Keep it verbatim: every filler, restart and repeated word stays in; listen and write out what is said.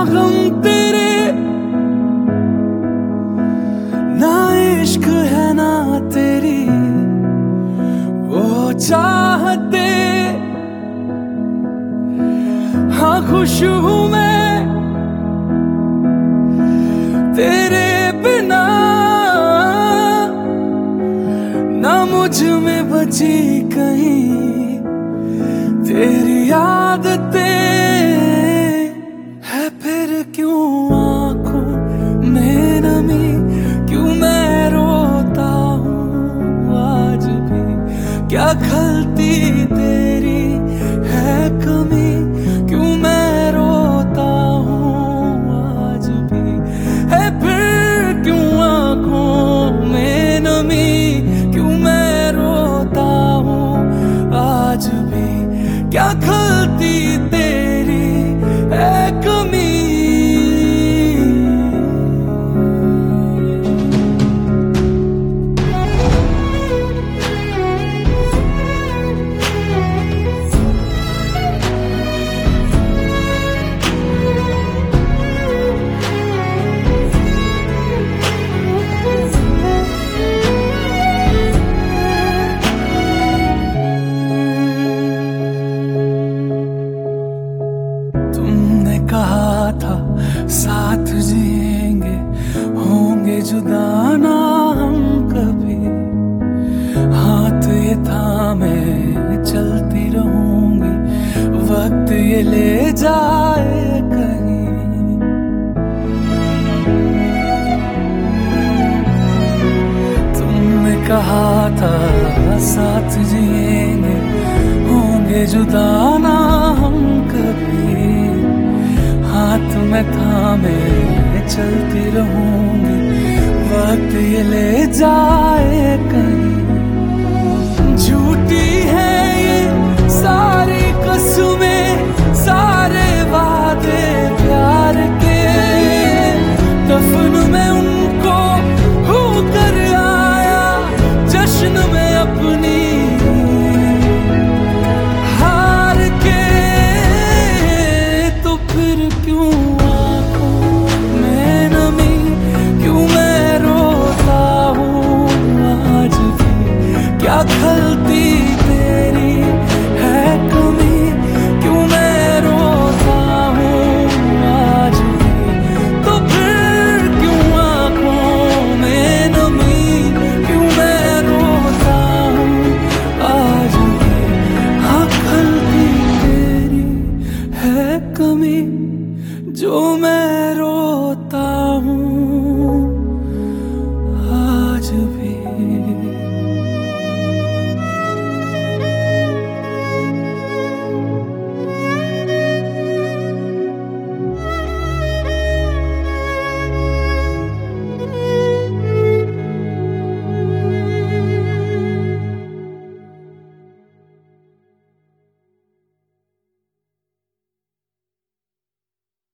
गम तेरे, ना इश्क है ना तेरी वो चाहते। हाँ खुश हूँ मैं तेरे बिना, ना मुझ में बची कहीं तेरी आदतें। है फिर क्यों आंखों में नमी, क्यों मैं रोता हूँ आज भी। क्या खलती तेरी है कमी, क्यों मैं रोता हूँ आज भी। है फिर क्यों आंखों में नमी, क्यों मैं रोता हूँ आज भी। क्या खलती तेरी है कमी। कहा था साथ जिएंगे, होंगे जुदा ना हम कभी। हाथ ये थामे चलती रहूंगी, वक्त ये ले जाए कहीं। तुमने कहा था साथ जिएंगे, होंगे जुदा ना हम कभी। हाथ में थामे चलती रहूंगी, वक्त ये ले जाए कहीं। झूठी है ये सारी कसमें, सारे वादे प्यार के। दफन में उनको होकर आया, जश्न में अपनी क्यों आंखों में नमी, क्यों मैं रोता हूँ आज भी। क्या खलती तेरी है कमी, क्यों मैं रोता हूँ आज भी। तो फिर क्यों आंखों में नमी, क्यों मैं रोता हूँ आज भी। हाँ खलती तेरी है कमी, जो मैं रो